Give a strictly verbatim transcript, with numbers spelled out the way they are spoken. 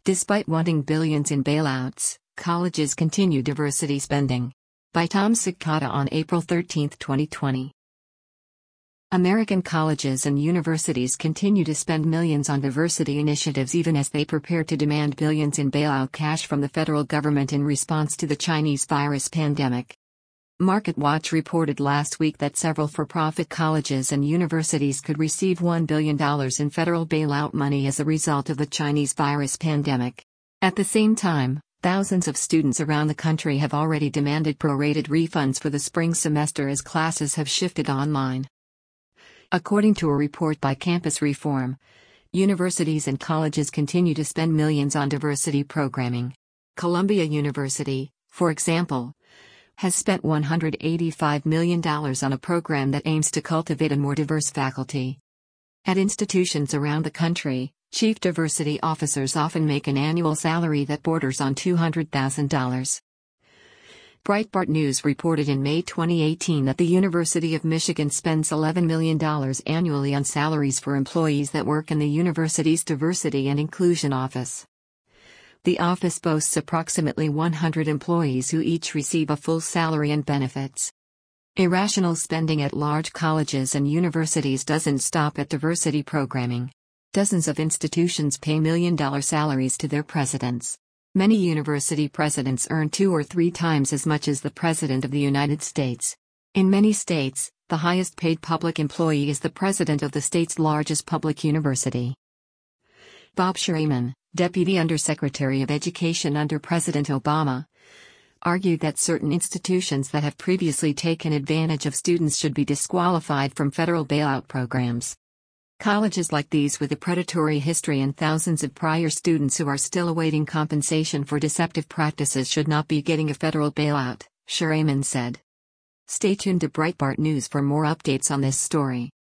Despite wanting billions in bailouts, colleges continue diversity spending. By Tom Sikata on April thirteenth, twenty twenty. American colleges and universities continue to spend millions on diversity initiatives even as they prepare to demand billions in bailout cash from the federal government in response to the Chinese virus pandemic. MarketWatch reported last week that several for-profit colleges and universities could receive one billion dollars in federal bailout money as a result of the Chinese virus pandemic. At the same time, thousands of students around the country have already demanded prorated refunds for the spring semester as classes have shifted online. According to a report by Campus Reform, universities and colleges continue to spend millions on diversity programming. Columbia University, for example, has spent one hundred eighty-five million dollars on a program that aims to cultivate a more diverse faculty. At institutions around the country, chief diversity officers often make an annual salary that borders on two hundred thousand dollars. Breitbart News reported in May twenty eighteen that the University of Michigan spends eleven million dollars annually on salaries for employees that work in the university's Diversity and Inclusion Office. The office boasts approximately one hundred employees who each receive a full salary and benefits. Irrational spending at large colleges and universities doesn't stop at diversity programming. Dozens of institutions pay million-dollar salaries to their presidents. Many university presidents earn two or three times as much as the President of the United States. In many states, the highest-paid public employee is the president of the state's largest public university. Bob Schraman, Deputy Undersecretary of Education under President Obama, argued that certain institutions that have previously taken advantage of students should be disqualified from federal bailout programs. Colleges like these with a predatory history and thousands of prior students who are still awaiting compensation for deceptive practices should not be getting a federal bailout, Schraman said. Stay tuned to Breitbart News for more updates on this story.